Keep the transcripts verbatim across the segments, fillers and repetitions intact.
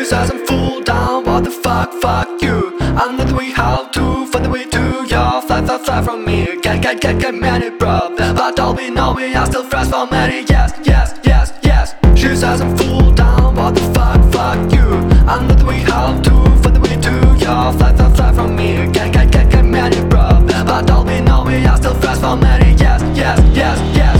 She says I'm full down, what the fuck, fuck you. I'm not the way how to find the way to your fly, fly, fly from me. Can't, can't, can't get many, bro. But all we know we are still friends for many. Yes, yes, yes, yes. She says I'm full down, what the fuck, fuck you. I'm not the way how to find the way to your fly, fly, fly from me. Can't, can't, can't get many, bro. But all we know we are still friends for many. Yes, yes, yes, yes.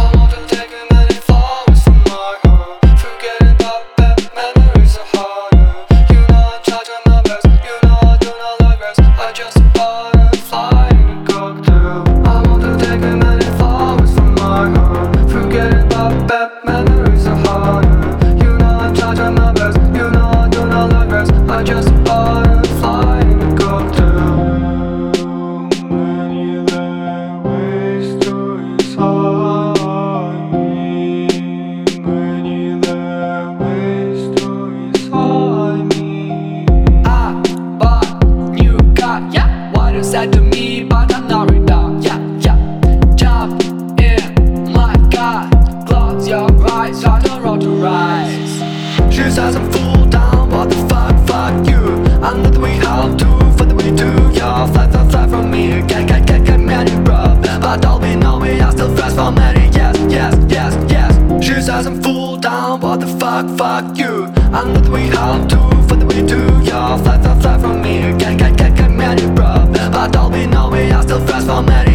Said to me, but I'm not right now. Yeah, yeah. Jump in my car, close your eyes, on the road to rise. She says I'm full down, what the fuck, fuck you. I'm not the way how to find the way to your fly, fly, fly from me. Can't, can't, can't get many, bro. But all we know we are still friends for many. Yes, yes, yes, yes. She says I'm full down, what the fuck, fuck you. I'm not the way how to find the way to your fly, fly, fly from me. Can't, can't, can't get many, bro. But all we know we are still friends for many.